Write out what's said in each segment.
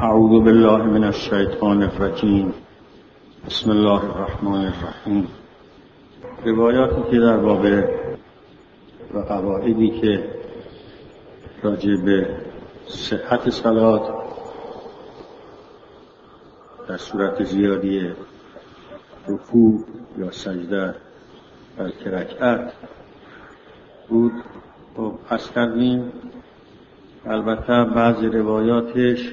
اعوذ بالله من الشیطان الرجیم. بسم الله الرحمن الرحیم. روایاتی که در باب و قواعدی که راجع به صحت صلات در صورت زیادی رکوع یا سجده بلکه رکعت بود و پس کردیم. البته بعضی روایاتش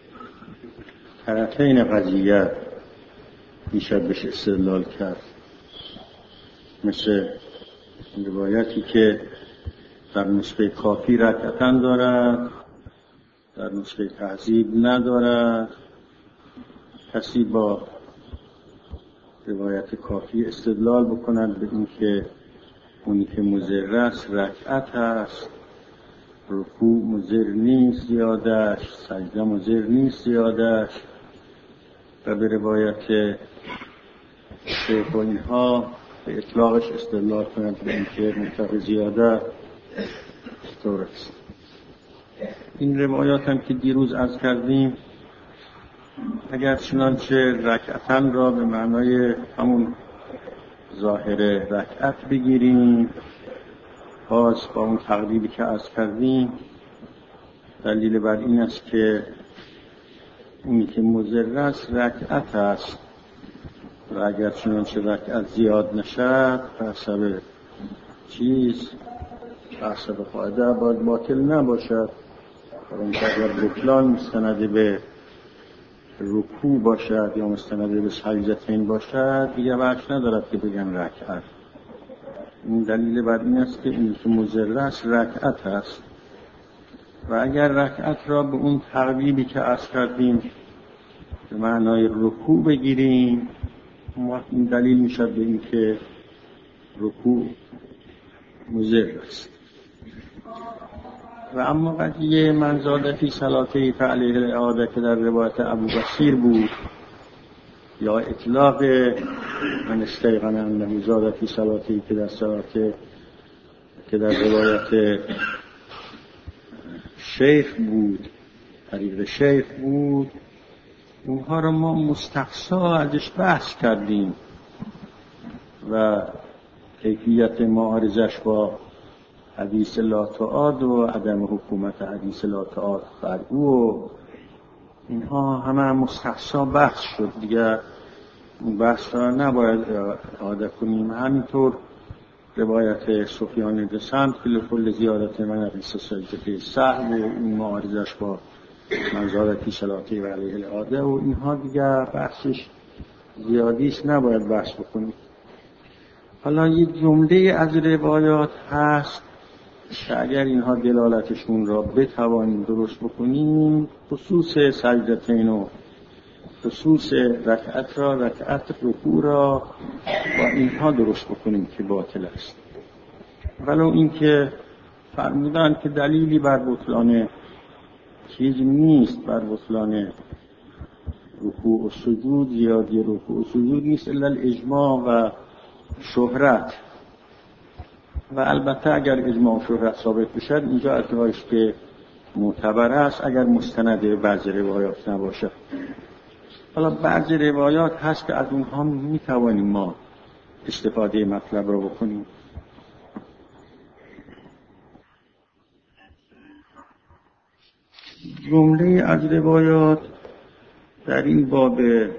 طرفین قضیه میشه بهش استدلال کرد، مثل روایتی که در نسخه کافی رکعتن دارد، در نسخه تهذیب ندارد. کسی با روایت کافی استدلال بکند به این که اونی که مضر است رکعت است، رکوع مضر نیست زیادش، سجده مضر نیست زیادش، و به روایت شیخ و اینها به اطلاقش استدلال کنند به این که مطلق زیاده طور است. این روایات هم که دیروز عرض کردیم، اگر چنانچه رکعتن را به معنای همون ظاهر رکعت بگیریم، باز با اون تقریبی که عرض کردیم، دلیل بر این است که اونی که مضر است رکعت است و اگر چنانچه رکعت زیاد نشد به حسب به حسب قاعده باید باطل نباشد. اون که اگر بطلان مستند به رکوع باشد یا مستند به سجدتین باشد دیگه بحث ندارد که بگن رکعت. این دلیل بر این است که اونی که مضر است رکعت است و اگر رکعت را به اون تقریبی که عرض کردیم به معنای رکوع بگیریم، این دلیل میشد به این که رکوع مضر است. و اما قضیه من زاد فی صلاته فعلیه الاعاده که در روایت ابو بصیر بود، یا اطلاق من استیقن انه زاد فی صلاته که در صلاته که در روایت شیخ بود، طریق شیخ بود، اونها رو ما مستقصا ازش بحث کردیم و کیفیت معارضش با حدیث لا تعاد و عدم حکومت حدیث لا تعاد بر او و اینها همه مستقصا بحث شد. دیگه اون بحث را نباید اعاده کنیم. همینطور روایت سفیان دسند فی لکل زیادت من حدیث سجده سهو و این معارضش با منظارتی صلاتی و علیه الاعاده و اینها دیگه بحثش زیادیش نباید بحث بکنیم. حالا یک جمله از روایات هست که اگر اینها دلالتشون را بتوانیم درست بکنیم، خصوص سجدتین و خصوص رکعت رکوع را با اینها درست بکنیم که باطل است. ولو اینکه فرمودن که دلیلی بر بطلان چیز نیست، بر بطلان رکوع و سجود، زیادی رکوع و سجود نیست الا الاجماع و شهرت. و البته اگر اجماع و شهرت ثابت بشد اینجا ارتباطش که معتبر است اگر مستند به بعضی روایات نباشد. حالا بعضی روایات هست که از اونها میتوانیم ما استفاده مطلب را بکنیم. جمله از روایات در این باب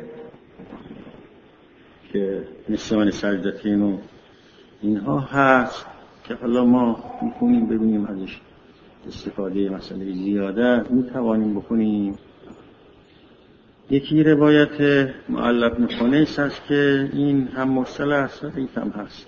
که نسیان سجدتین و اینها هست که حالا ما میتونیم ببینیم ازش استفاده مسئله زیاده میتوانیم بکنیم. یکی روایت معل بن خنیس است که این هم مرسل است و ضعیف هم هست.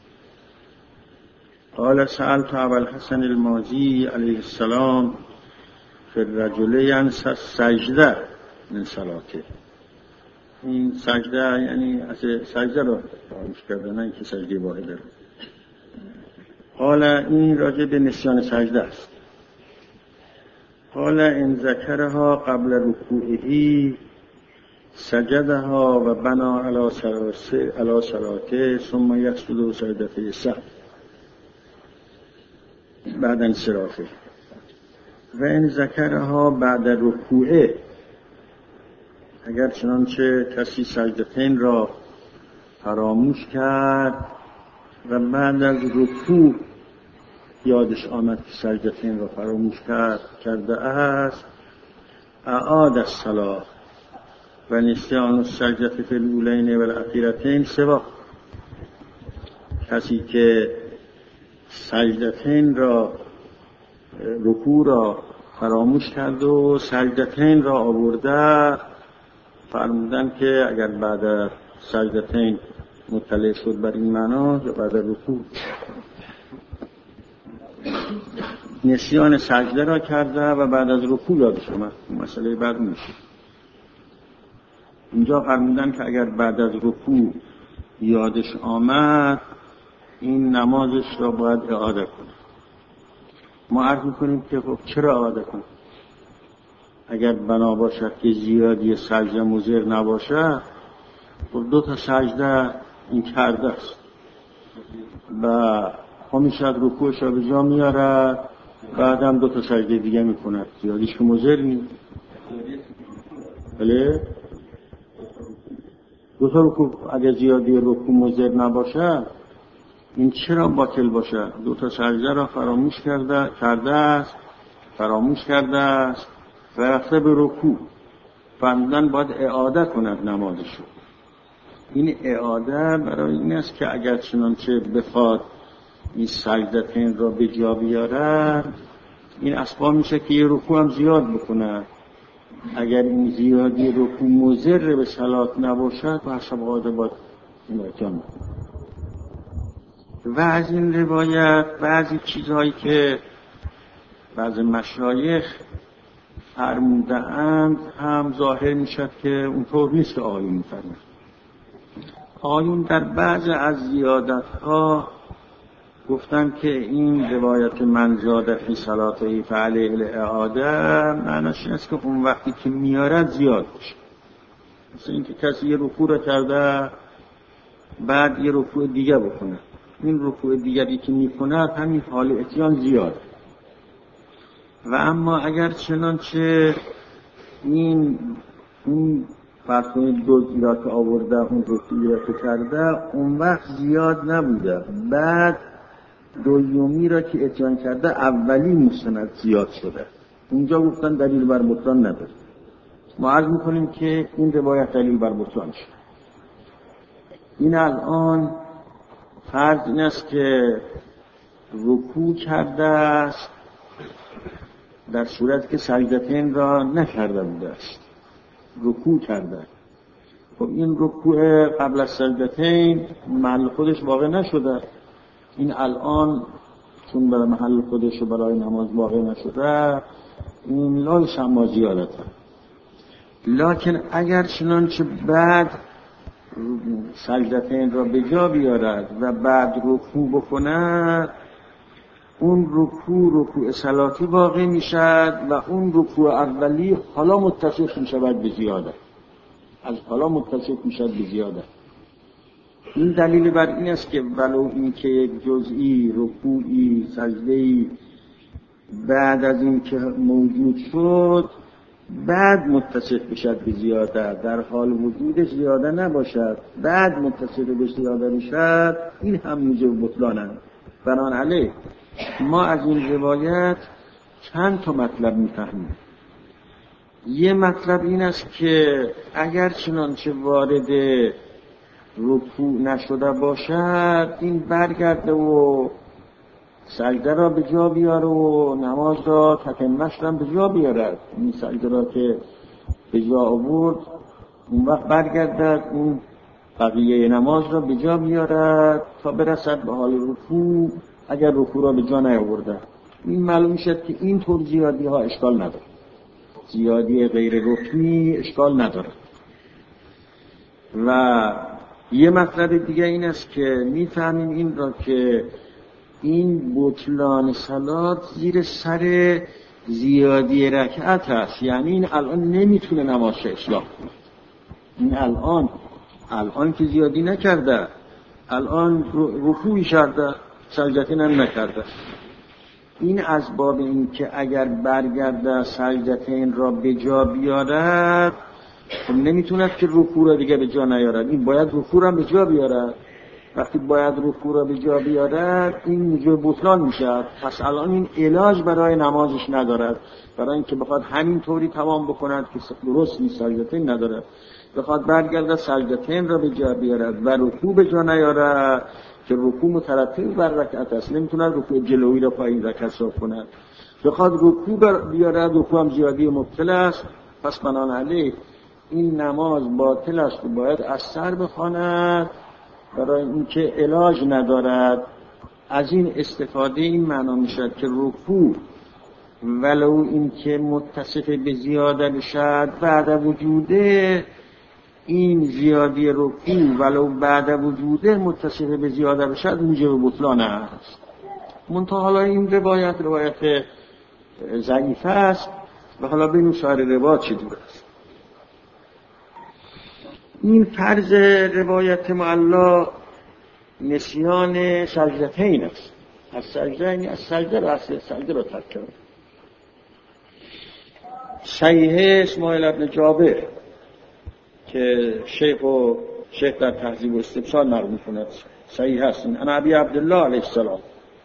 قال سألت ابا الحسن المازی علیه السلام فی الرجل ینسی السجده من صلاته. این سجده یعنی از سجده را فراموش کردن، نه اینکه سجده واحده را. قال این راجع به نسیان سجده است. قال ان ذکرها قبل رکوعه سجدها و بنا علی صلاته ثم یسجد سجدته سهو بعد انصرافه و ان ذکرها بعد رکوعه اگر چنانچه کسی سجدتین را فراموش کرد و بعد از رکوع یادش آمد که سجدتین را فراموش کرده است، اعاد الصلاة و نسیان السجدة فی الاولین و الاخیرتین سوا. کسی که سجدتین را رکوع را فراموش کرد و سجدتین را آورده، فرمودن که اگر بعد از سجدتین مطلع شد بر این معنا یا بعد از رکوع نسیان سجده را کرده و بعد از رکوع یادش اومد، مسئله بعد میشه. اینجا فرمودن که اگر بعد از رکوع یادش آمد این نمازش را باید اعاده کنه. ما عرض میکنیم که خب چرا اعاده کنه؟ اگر بنا باشد که زیادی سجده مضر نباشه، خب 2 تا سجده این کرده است و همیشه رکوعش را به جا میاره، بعدم 2 تا سجده دیگه میکنه، زیادیش که مضر نیست. بله 2 تا رکوع اگر زیادی رکوع مضر نباشه این چرا باطل باشه؟ 2 تا سجده را فراموش کرده است و رفته به رکوع، فرمودن باید اعاده کند نمازش. این اعاده برای این است که اگر چنانچه بخواد این سجدتین را به جا بیاره، این اسباب میشه که یه رکوع هم زیاد بکنه. اگر این زیادی رکوع مضر به صلات نباشد و حسب قاعده باید این اتیان بکنه. و از این روایت بعضی چیزهایی که بعض مشایخ فرموده‌اند هم ظاهر میشد که اونطور نیست که آقایون می‌فرمایند. آقایون در بعض از زیادت‌ها گفتن که این روایت من زاد فی صلاته فعلیه الاعاده معناش این است که اون وقتی که میارد زیاد بشه. مثل این که کسی یه رکوع را کرده بعد یه رکوع دیگه بکنه، این رکوع دیگری که میکنه همین حال اتیان زیاد. و اما اگر چنانچه این فرقی 2 را که آورده اون رکوعی را که کرده اون وقت زیاد نبوده، بعد دومی را که اتیان کرده اولی مستند زیاد شده، اونجا گفتن دلیل بر بطلان نداره. ما عرض میکنیم که این روایت دلیل بر بطلان شد. این الان فرض این است که رکوع کرده است در صورت که سجدتین را نکرده بوده است، رکوع کرده. خب این رکوع قبل از سجدتین محل خودش واقع نشده، این الان چون برای محل خودش و برای نماز واقع نشده این لا یسمى زیادته. لکن اگر چنانچه بعد سجدتین را به جا بیارد و بعد رکوع بکند، اون رکوع صلاتی واقع میشد و اون رکوع اولی حالا متصف میشود به زیاده، از حالا متصف میشد به زیاده. این دلیل بر این است که ولو این که یک جزئی رکوعی سجده‌ای بعد از این که موجود شد بعد متصف بشد به زیاده، در حال وجودش زیاده نباشد بعد متصف به زیاده بشد، این هم موجب بطلانه. بنابراین ما از این روایت چند تا مطلب میفهمیم. یه مطلب این است که اگر چنانچه وارد رکوع نشده باشد این برگرده و سجده را به جا بیاره و نماز را تتمش را به جا بیارد. این سجده را که به جا آورد اون وقت برگردد اون بقیه نماز را به جا بیارد تا برسد به حال رکوع. اگر رکوع را به جا نیاورده این معلوم شد که این طور زیادی ها اشکال نداره، زیادی غیر رکنی اشکال نداره. و یه مطلب دیگه این است که میفهمیم این را که این بطلان صلات زیر سر زیادی رکعت است، یعنی این الان نمیتونه نماز اصلاح کنه. این الان که زیادی نکرده، الان رکوعی کرده سجدتین هم نکرده، این از باب این که اگر برگرده سجدتین را به جا بیارد خب نمیتوند که رکوع را دیگه به جا نیارد، این باید رکوع را به جا بیارد. وقتی باید رکوع را به جا بیارد این موجب بطلان میشد. پس الان این علاج برای نمازش ندارد، برای اینکه بخواد همین طوری تمام بکند که درست نیست، سجدتین ندارد، بخواد برگرده سجدتین را به جا بیارد و رکوع به جا نیارد که رکوع مترتب بر رکعت است، نمیتوند رکوع جلویی را پایین رکعت صاف کند. بخواد رکوع بیارد رکوع هم زیادی مبطل است، پس بنابراین این نماز باطل است و باید از سر بخواند، برای اینکه علاج ندارد. از این استفاده این معنا میشد که رکوع ولو اینکه متصف به زیاده بشد بعد وجوده، این زیادی رکوع ولو بعد وجوده متصف به زیاده بشد موجب بطلان است. منتها حالا این روایت ضعیف است و حالا ببینیم سایر روایات چطور است. این فرض روایت معلا نسیان سجدتین است. از سجده را ترک کرد. صحیح اسماعیل ابن جابر که شیخ در تهذیب و استبصار نقل می‌کند صحیح است. انا ابی عبدالله علیه السلام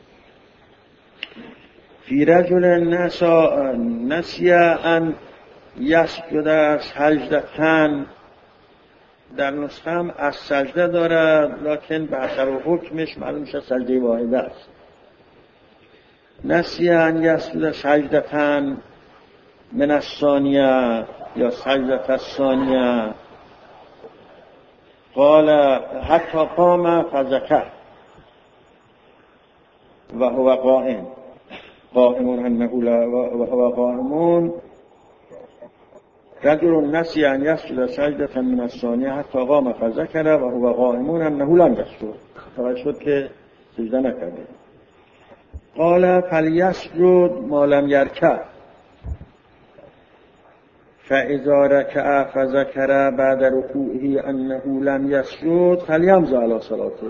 فی رجل نسی ان یسجد سجدتن، در نسخه هم از سجده دارد لکن به اثر و حکمش معلوم شد سجده واحده است. نسی ان یسجد سجدتن من الثانیه یا سجدت الثانیه، قال حتی قام فذکر و هو قائم انه و هو قائمون رجل نسی ان یسجد سجدة من الثانیه حتی قام فذکر و هو قائمون انه لم یسجد، توجه شد که سجده نکرده. قال فلیسجد ما لم یرکع فاذا رکع فذکر بعد رکوعه انه لم یسجد فلیمضی علی صلاته.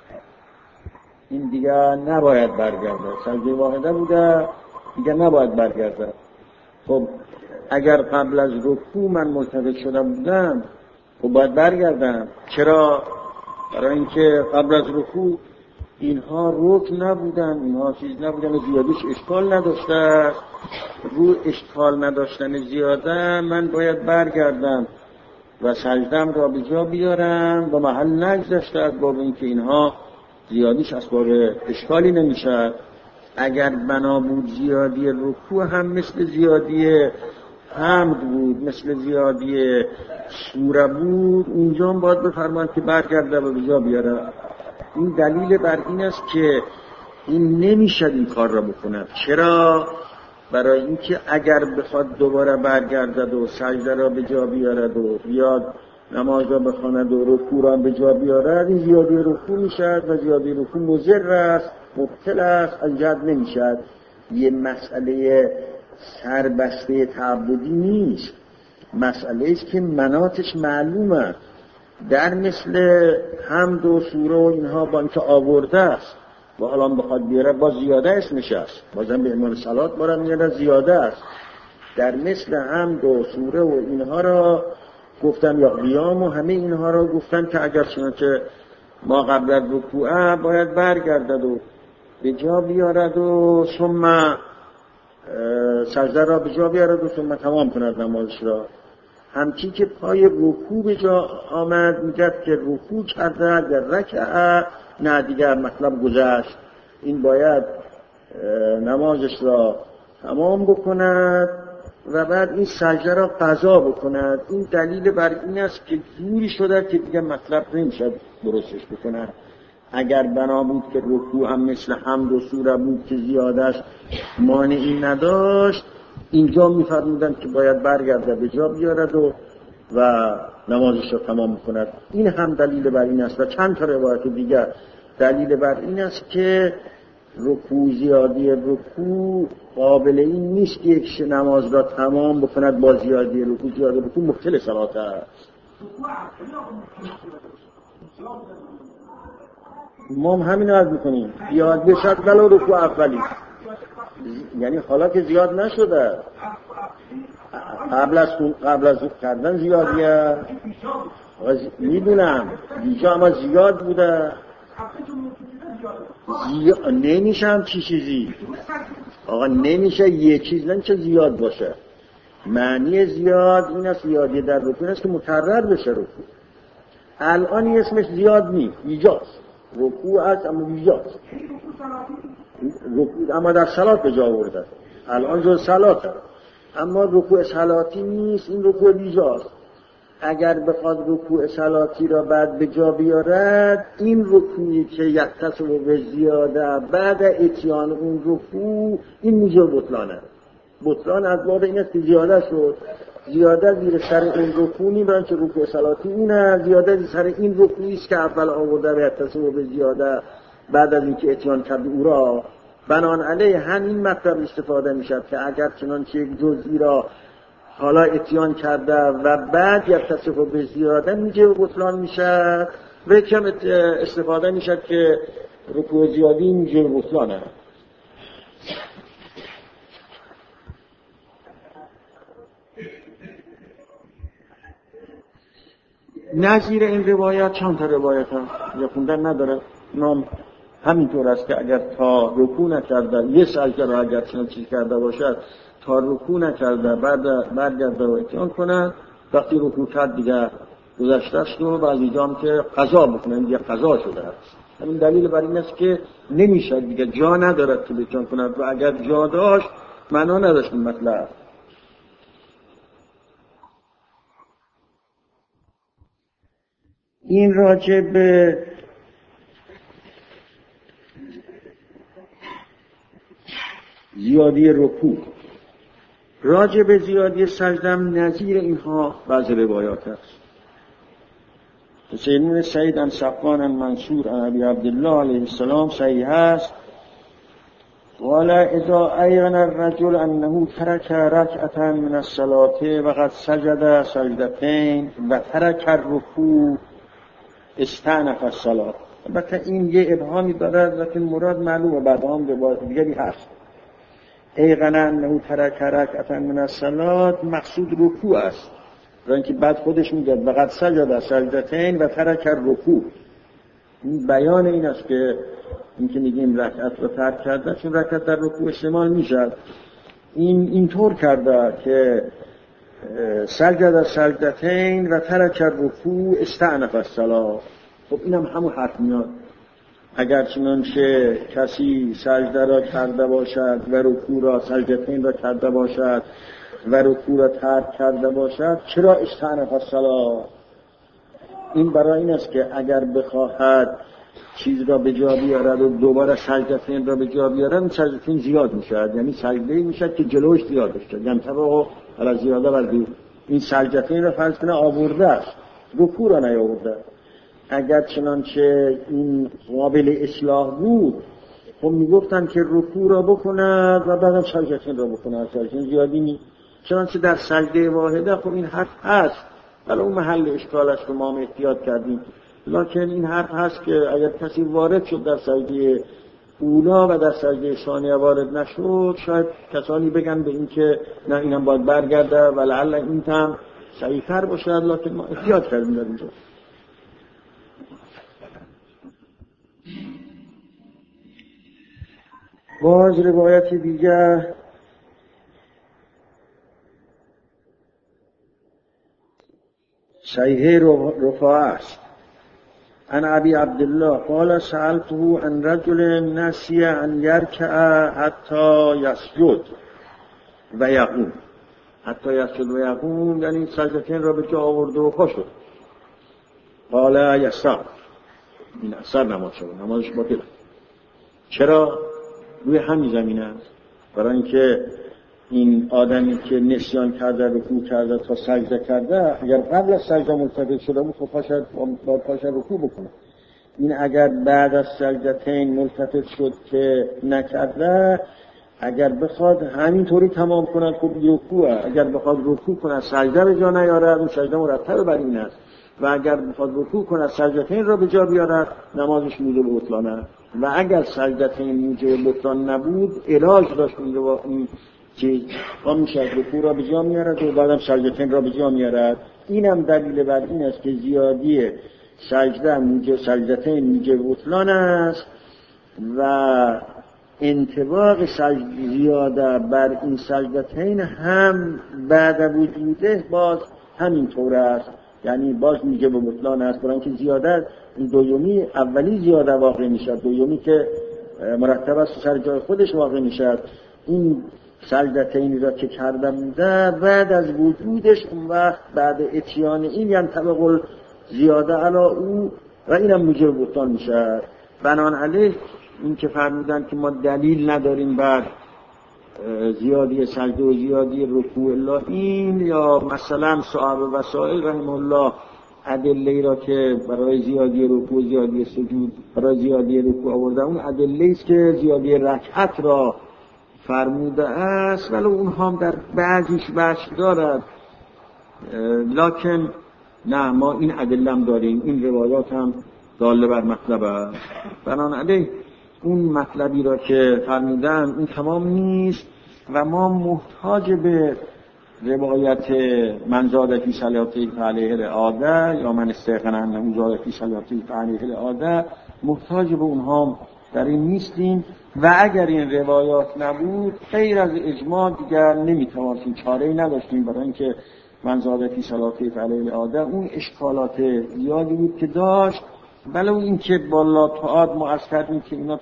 این دیگه نباید برگرده، سجده واحده بوده دیگه نباید برگرده. خب اگر قبل از رکوع من ملتفت شده بودم خب باید برگردم. چرا؟ برای اینکه قبل از رکوع اینها رکن نبودن، اینها چیز نبودن و زیادیش اشکال نداشته. رو اشکال نداشتن زیاده من باید برگردم و سجدم را به جا بیارم و محل نگذاشته، از باب اینکه اینها زیادیش اسباب اشکالی نمیشه. اگر بنا بود زیادی رکوع هم مثل زیادی حمد بود، مثل زیادی سوره بود، اونجا هم باید بفرماید که برگرده و به جا بیاره. این دلیل بر این است که این نمیشه این کار را بکنه. چرا؟ برای اینکه اگر بخواد دوباره برگردد و سجده را به جا بیارد و بیاد نماز را بخواند و رکوع را به جا بیارد، این زیادی رکوع میشد و زیادی رکوع مضر است، مبطل است، انجام نمیشد. یه مسئله سربسته تعبدی نیست، مسئله است که مناطش معلومه. در مثل حمد و سوره و اینها با اینکه آورده است و حالا بخواد بیاره با زیاده اسمش است، بازم به عنوان صلات بارم میاره زیاده است. در مثل حمد و سوره و اینها را گفتن یا قیام و همه اینها را گفتن که اگر چنانچه ما قبل از رکوع باید برگردد و به جا بیارد و ثم سجده را به جا بیارد و ثم تمام کند نمازش را. همچی که پای رکوع به جا آمد میگه که رکوع کرده در رکعه نه دیگر مطلب گذشت، این باید نمازش را تمام بکند و بعد این سجده را قضا بکند. این دلیل بر این است که جوری شده که دیگه مطلب نمیشه درستش بکند. اگر بنا بود که رکوع هم مثل حمد و سوره بود که زیادش مانعی نداشت، اینجا میفرمودن که باید برگرده به جا بیارد و نمازش را تمام کند. این هم دلیل بر این است و چند تا روایت دیگر دلیل بر این است که رکوع زیادی رکوع قابل این نیست که یک نماز را تمام بکند با زیادی رکوع. زیادی رکوع مختل صلات است. ما هم همین عرض میکنیم یاد بشد ولو رکوع اولی یعنی حالا که زیاد نشده، قبل از کردن زیادیه میدونم اینجا، اما زیاد بوده. نمیشه چیزی آقا، نمیشه یه چیز نمیشه زیاد باشه. معنی زیاد این است، زیادی در رکوع است که مکرر بشه رکوع. الان اسمش زیاد نیست، ایجاست. رکوع است اما ایجاست. رکوع اما در صلات به جا آورده، الان جز صلاته، اما رکوع صلاتی نیست، این رکوع ایجاست. اگر بخواد رکوع صلاتی را بعد به جا بیارد، این رکوعی که یتصل به زیاده بعد اتیان اون رکوع، این میجا بطلانه. بطلان از باب این است که زیاده شد، زیاده زیر سر این رکوع میبرن که رکوع صلاتی اینه، زیاده زیر سر این رکوعی است که اول آورده و یتصل به زیاده بعد از اینکه اتیان کرد او را. بنان علیه همین مطلب استفاده میشد که اگر چنانچه یک جزئی را حالا اتیان کرده و بعد یتصل به زیاده میجه بطلان میشد، و کم استفاده میشد که رکوع زیادی میجه بطلانه. نظیر این روایت چند تا روایت هم یا خوندن نداره، نام همینطور است که اگر تا رکوع نکرده، یه سجده را اگر چنان چیز کرده باشد تا رکوع نکرده بعد برگرده و اتیان کنه، وقتی رکوع کرد دیگه گذشته است و بعضی جا هم که قضا بکنه، دیگه قضا شده است. همین دلیل بر این است که نمیشه دیگه، جا ندارد که اتیان کند، و اگر جا داشت معنا نداشت این مطلب. این راجع به زیادی رکوع، راجع به زیادی سجدم نظیر اینها بعض روایات است. سیدنا سعید عن صفوان عن منصور عن ابی عبدالله علیه السلام صحیح است: قال اذا ایقن الرجل انه ترک رکعة من الصلاة وقد سجد سجدتين و ترک الرکوع استأنف الصلاة. البته این یه ابهامی دارد لیکن مراد معلومه، بعد هم دیگری هست. ایقن انه ترک رکعة من الصلاة مقصود رکوع است، برای اینکه بعد خودش میگه وقد سجد سجدتين و ترک الرکوع. این بیان این است که این که میگیم رکعت رو ترک کرده، چون رکعت در رکوع استعمال میشد. این اینطور کرده که سجد سجدتين و ترک الرکوع استأنف الصلاة. خب اینم همون حرف میاد. اگر چنانچه کسی سجده را کرده باشد و رکوع را، سجدتين را کرده باشد و رکوع را ترک کرده باشد، چرا استأنف الصلاة؟ این برای این است که اگر بخواهد چیز را به جا بیارد و دوباره سجدتين را به جا بیارد، سجدتين زیاد میشد، یعنی سجده‌ای میشد که جلوش زیاد بشه، یعنی طبعا علی زیاده بردی. این سجدتين را فرض کنه آورده است، رکوع را نیاورده. اگر چنانچه این قابل اصلاح بود، خب میگفتن که رکوع را بکند و بعدم سجدتين را بکند، سجدتين زیادی نیست. چنانچه در سجده واحده خب این حرف هست، ولی اون محل اشکالش رو ما احتیاط کردیم. لکن این حرف هست که اگر کسی وارد شد در سجده اولا و در سجده ثانیه وارد نشد، شاید کسانی بگن به این که نه اینم باید برگرده و لعل این هم صحیح‌تر باشد، لکن ما احتیاط کردیم در اینجا. باز روایت دیگر صحیح رفاعه است. عن ابی عبدالله قال سألته عن رجل نسی ان یرکع حتی یسجد و یقوم. حتی یسجد و یقوم یعنی سجدتين را به جا آورد و پا شد. قال یسار، این اثر نماز شد، نمازش باطل. چرا؟ روی همین زمین است. برای اینکه این آدمی که نسیان کرده، رکوع کرده تا سجده کرده، اگر قبل از سجده ملتفت شده بود، خب پاشد رکوع بکنه. این اگر بعد از سجدتين ملتفت شد که نکرده، اگر بخواد همینطوری تمام کند خب رکوعه. اگر بخواد رکوع کنه سجده به جا نیاره، اون سجده مرتب بر این است. و اگر بخواد رکوع کند سجدتین را به جا بیارد نمازش موجب بطلان است و اگر سجدتین موجب بطلان نبود علاج داشت میگه با این چیز میشه رکوع را به جا میارد و بعدم سجدتین را به جا میارد. اینم دلیل بر این است که زیادی سجدتین موجب بطلان است و انطباق زیاده بر این سجدتین هم بعد وجوده باز همین طور است، یعنی باز میگه به بطلان است، برای اینکه زیاده دومی اولی زیاده واقع میشد، دومی که مرتب است سر جای خودش واقع میشد. این سجدتین را که کرده بوده بعد از وجودش اون وقت بعد اتیان این یعنی طبق زیاده علا او و اینم موجب بطلان میشد. بنان علیه این که فرمودن که ما دلیل نداریم بر زیادی سجده و زیادی رکوع الله این یا مثلا صحابه وسائل رحمه الله ادله را که برای زیادی رکوع زیادی سجود برای زیادی رکوع آورده اون ادله است که زیادی رکعت را فرموده است ولی اونها هم در بعضیش بحث دارد، لکن نه ما این ادله هم داریم، این روایات هم داله بر مطلب است. بنابراین اون مطلبی را که فرمودن این تمام نیست و ما محتاج به روایت من زاد فی صلاته فعلیه العاده یا من استيقن انه زاد فی صلاته فعلیه العاده محتاج به اونها در این نیستیم و اگر این روایات نبود غیر از اجماع دیگر نمیتوانیم، چاره‌ای نداشتیم برای اینکه من زاد فی صلاته فعلیه العاده اون اشکالات زیادی بود که داشت. بله این که با لاتعاد ما عرض کردیم که اینا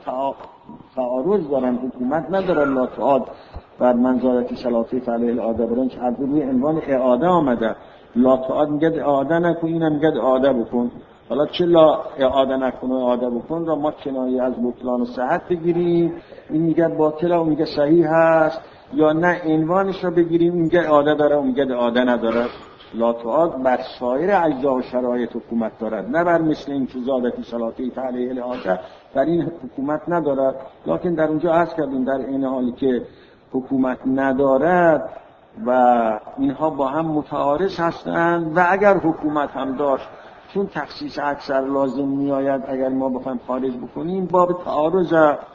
تعارض دارن، حکومت ندارن لاتعاد بر منظارتی صلاتی فعلیه العاده برن که از روی عنوان اعاده آمده. لاتعاد میگه اعاده نکن، اینم میگه اعاده بکن. حالا چه لا اعاده نکن و اعاده بکن را ما کنایه از بطلان و صحت بگیریم، این میگه باطله و میگه صحیح هست، یا نه عنوانش را بگیریم این میگه اعاده داره و میگه اعاده نداره. لاتعاد بر سایر اجزا و شرایط حکومت دارد، نه بر مثل این که زادتی صلاتی فعلیه العاده در این حکومت ندارد. لکن در اونجا عرض کردیم در این حالی که حکومت ندارد و اینها با هم متعارض هستند و اگر حکومت هم داشت چون تخصیص اکثر لازم میآید اگر ما بخوایم خارج بکنیم باب تعارض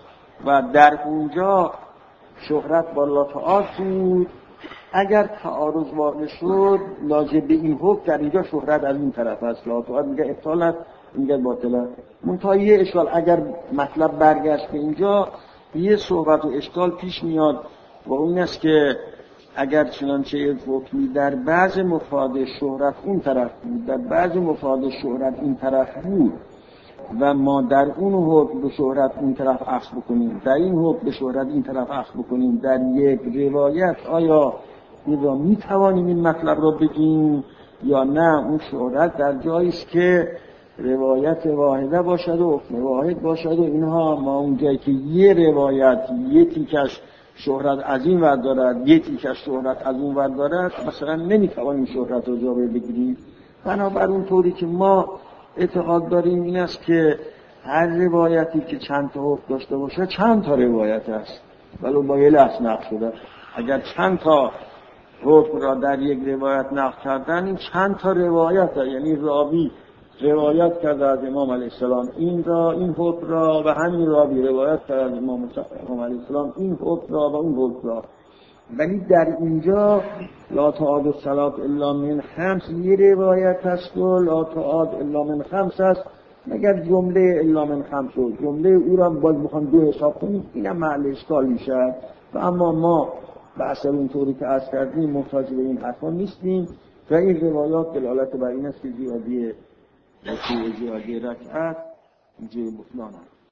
و در اونجا شهرت با لاتعاد بود. اگر تعارض واقع شد لازم به این حکم در اینجا شهرت از این طرف است، لاتعاد میگه ابطالت میگه باطله. منتهی یه اشکال اگر مطلب برگشت به اینجا یه صحبت و اشکال پیش میاد و اون است که اگر چنانچه حکمی در بعض مفاد شهرت اون طرف بود، در بعض مفاد شهرت این طرف بود و ما در اون حکم به شهرت این طرف اخذ بکنیم، در این حکم به شهرت این طرف اخذ بکنیم در یک روایت، آیا این را میتوانیم این مطلب را بگیم یا نه؟ اون شهرت در جایی است که روایت واحده باشد و حکم واحد باشد و اینها، ما اونجایی که یه روایت یه تیکش شهرت از این ور دارد یه تیکش شهرت از اون ور دارد مثلا نمیتوانیم شهرت رو جا بگیریم. بنابر اون طوری که ما اعتقاد داریم این است که هر روایتی که چند تا حکم داشته باشه چند تا روایت است ولو با یه لفظ نقل شده. اگر چند تا حکم را در یک روایت نقل کردن این چند تا روایت است، یعنی راوی روایت کرده از امام علیه السلام این حکم را و همین راوی روایت کرده از امام علیه السلام این حکم را و اون حکم را. ولی در اینجا لا تعاد الصلاة الا من خمس یه روایت است و لا تعاد الا من خمس است، مگر جمله الا من خمس و جمله او را باز بخوام دو حساب کنیم اینم محل اشکال میشه. و اما ما به اصل اونطوری که عرض کردیم محتاج به این حرفا نیستیم و این روایات دلالت بر این است که زیادی رکعت اینجا بطلان است.